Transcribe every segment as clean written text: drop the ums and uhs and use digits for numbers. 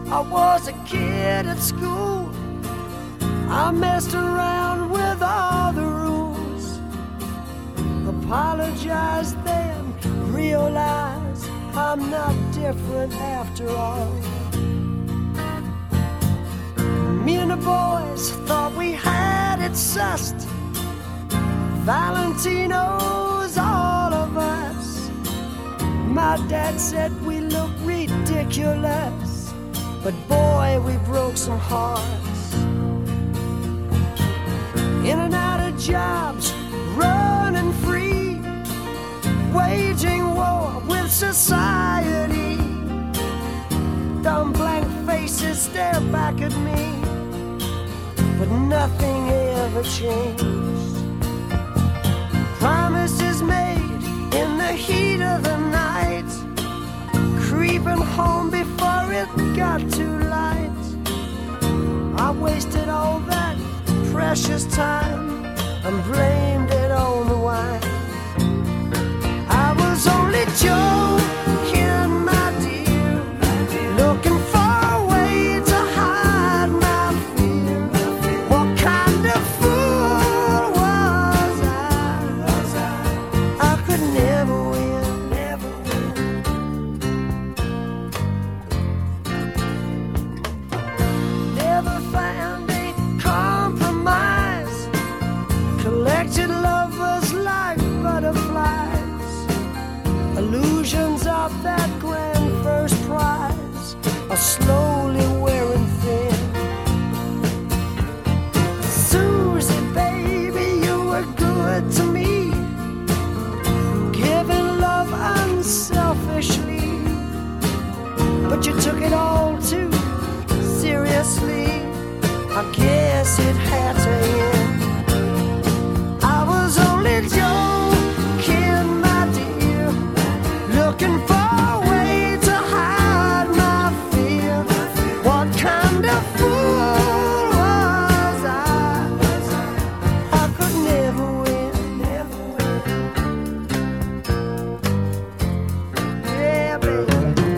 I was a kid at school. I messed around with all the rules. Apologize then, realize I'm not different after all. Me and the boys thought we had it sussed. Valentino's all of us. My dad said we look ridiculous, but boy, we broke some hearts. In and out of jobs, running free, waging war with society. Dumb blank faces stare back at me, but nothing ever changed. Promises made in the heat of the night, creeping home before it got too light. I wasted all that precious time and blamed it on the wine. I was only joking, my dear, looking for a way to hide my fear. What kind of fool was I could never win, never win. Never found a compromise. Collected lovers like butterflies. Illusions of that grand first prize are slowly wearing thin. Susie, baby, you were good to me, giving love unselfishly, but you took it all too seriously. I guess it had to end. I was only joking, my dear, looking for a way to hide my fear. What kind of fool was I could never win, never win. Yeah, baby.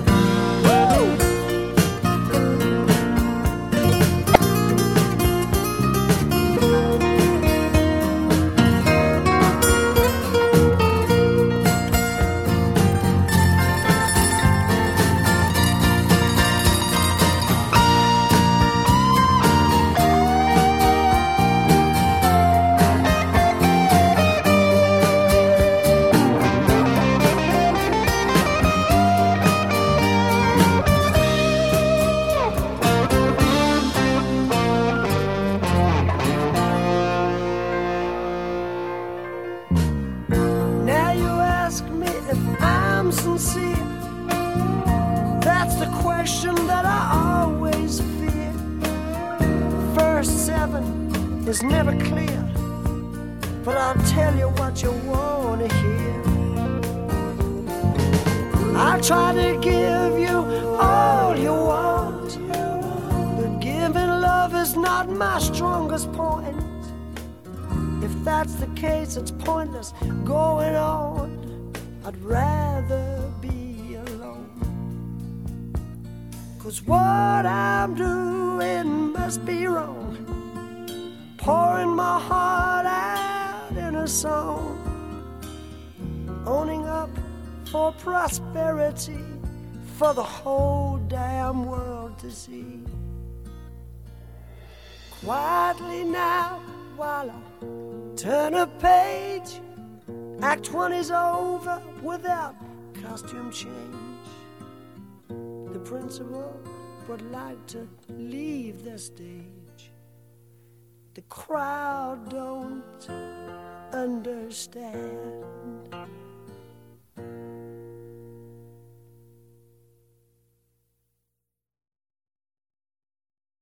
Now you ask me if I'm sincere. That's the question that I always fear. Verse 7 is never clear, but I'll tell you what you want to hear. I try to give you all you want, but giving love is not my strongest point. If that's the case, it's pointless going on. I'd rather be alone. 'Cause what I'm doing must be wrong, pouring my heart out in a song, owning up for prosperity for the whole damn world to see. Quietly now, while I turn a page, Act 1 is over without costume change. The principal would like to leave the stage. The crowd don't understand.